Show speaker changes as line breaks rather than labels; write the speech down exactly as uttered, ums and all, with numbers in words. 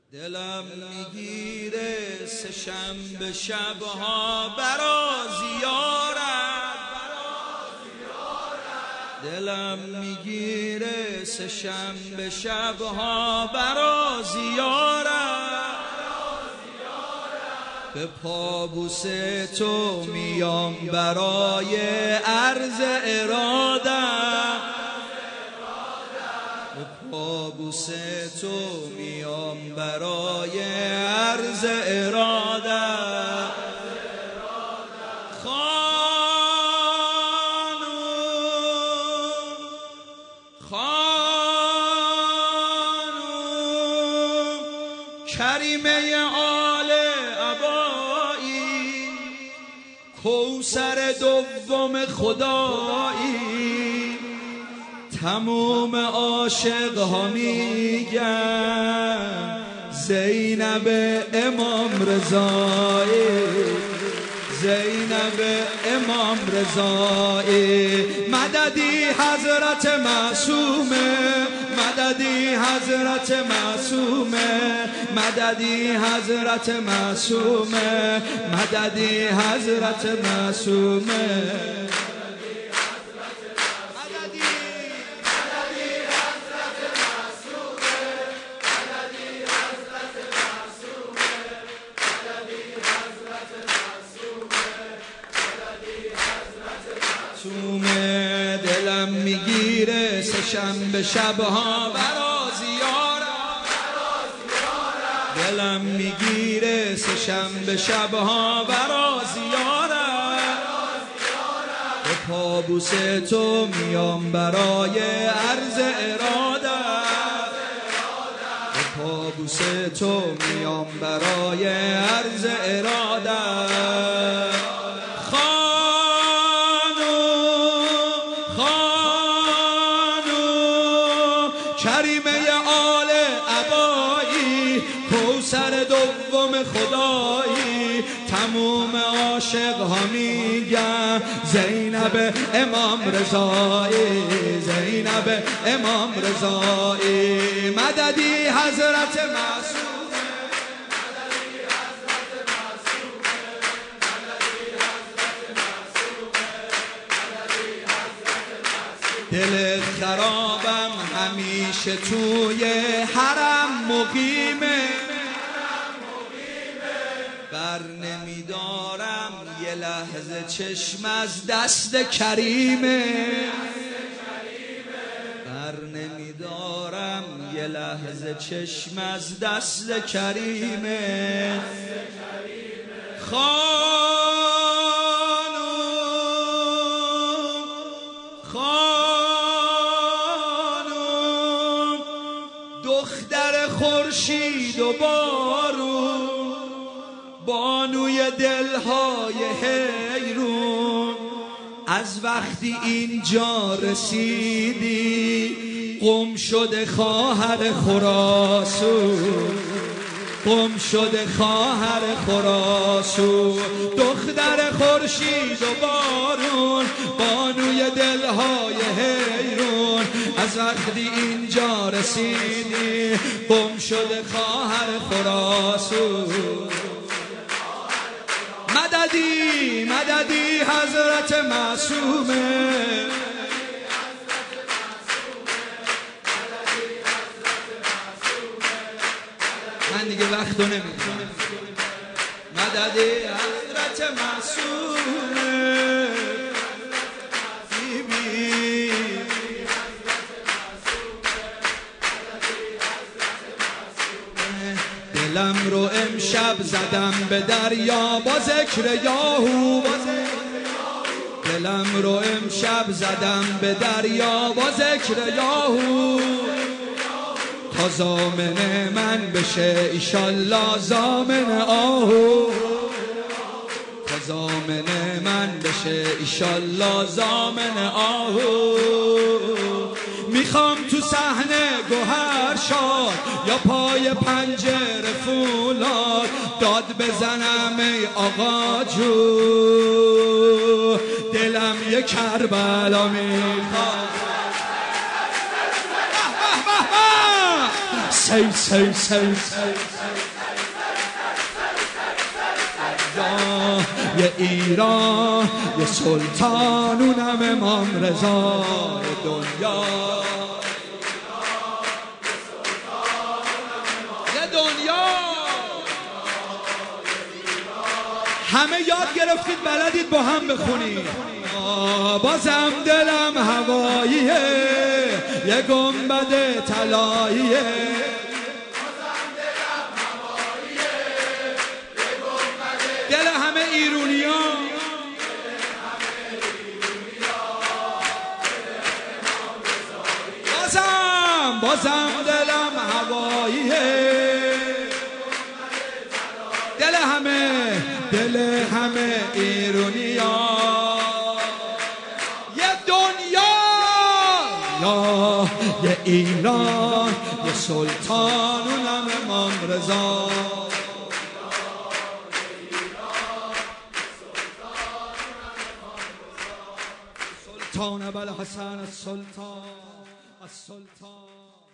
دلم میگیره سه شنبه شبها برا زیارت، دلم میگیره سه شنبه شبها برا زیارت، به پابوس تو میام برای عرض ارادت، به پابوس تو میام برای عرض ارادت. خانوم خانوم کریمه آل عبایی، کوثر دوم خدایی، تموم عاشق ها میگن زینب امام رضایی، زینب امام رضایی. مددی حضرت معصومه، مددی حضرت معصومه، مددی حضرت معصومه، مددی حضرت معصومه. دلم میگیره سه شنبه شبها برا زیارت، دلم میگیره سه شنبه شبها برا زیارت، به پابوس تو میام برای عرض ارادت، به پابوس تو میام برای عرض ارادت. کریمه آل عبایی، کوثر دوم خدایی، تموم عاشق ها میگن زینب امام رضایی، زینب امام رضایی. مددی حضرت معصومه، مددی حضرت معصومه، مددی حضرت معصومه، مددی حضرت معصومه. دل خرابم همیشه توی حرم مقیمه، بر نمیدارم یه لحظه چشم از دست کریمه، بر نمیدارم یه لحظه چشم از دست کریمه. خانوم خانوم دختر خورشید و بارون، بانوی دلهای حیرون، از وقتی اینجا رسیدی قم شده خواهر خراسون، قم شده خواهر خراسون. دختر خورشید و بارون، بانوی دلهای حیرون، از وقتی اینجا رسیدی قم شده خواهر خراسون. مددی مددی حضرت معصومه، من دیگه وقتو نمیدونم. مددی حضرت معصومه، بیبی دلم رو امشب زدم به دریا با ذکر یاهو، دلم رو امشب زدم به دریا با ذکر یاهو، تا زامن من بشه ایشالله زامن آهو، تا زامن من بشه ایشالله زامن آهو. میخوام تو صحنه گوهر شاد یا پای پنجره فولاد داد بزنم ای آقا جو، دلم یه کربلا میخواد. سی سی سی یه ایران یه سلطانونم امام رضا دنیا یه دنیا همه یاد گرفتید بلدید با هم بخونید بازم دلم هواییه یه گنبد طلاییه دل همه ایرونیان بازم بازم دلم هواییه دل همه دل همه ایرونیان یه دنیا یا یه ایران یه سلطانونم امام رضا سلطان ابوالحسن السلطان السلطان